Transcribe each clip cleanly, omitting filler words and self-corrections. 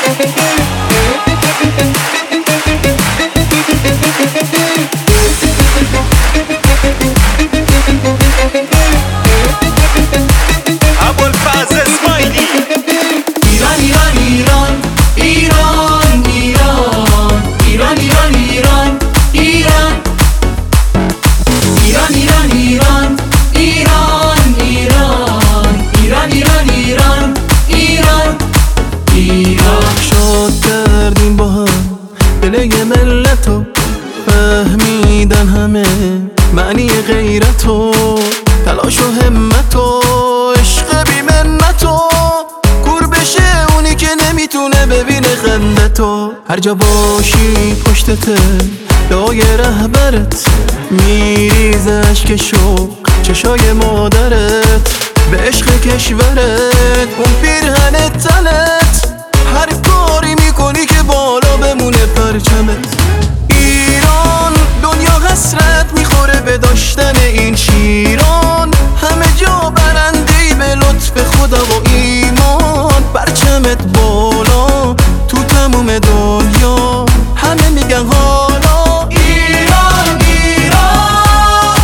ابوالفضل اسماعیلی. ایران ایران ایران ایران ایران ایران ایران ایران ایران ایران ایران ایران ایران ایران ایران ایران ایران ایران شاد کردیم با هم دل یه ملتو، فهمیدن همه معنی غیرتو، تلاش و همتو، عشق بی منتو، کور بشه اونی که نمیتونه ببینه خندتو. هر جا باشی پشتته لای رهبرت، میریز اشک شوق چشای مادرت، به عشق کشورت اون پیرهن تنت، هر کاری میکنی که بالا بمونه پرچمت. ایران دنیا حسرت میخوره به داشتن این شیران، همه جا برندهی به لطف خدا و ایمان، پرچمت بالا تو تموم دنیا، همه میگن حالا ایران ایران.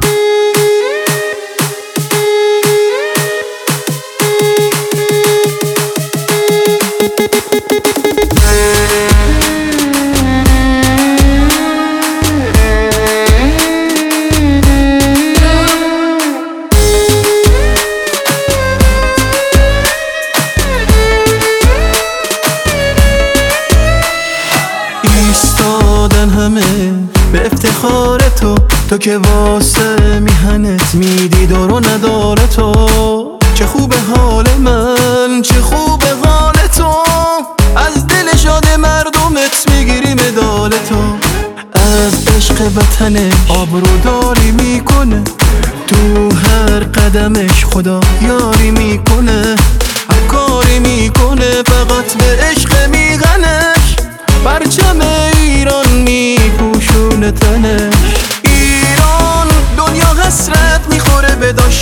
ایستادن همه به افتخار تو که واسه میهنت میدی دار و نداره تو. چه خوب حال من، چه خوب حال تو، از دل شاد مردمت میگیری مدال تو. از عشق وطنش آبروداری میکنه، تو هر قدمش خدا یاری میکنه، هر کاری میکنه فقط به عشق میغنش، پرچم ایران میپوشونه تنش. ایران دنیا حسرت میخوره به داشتن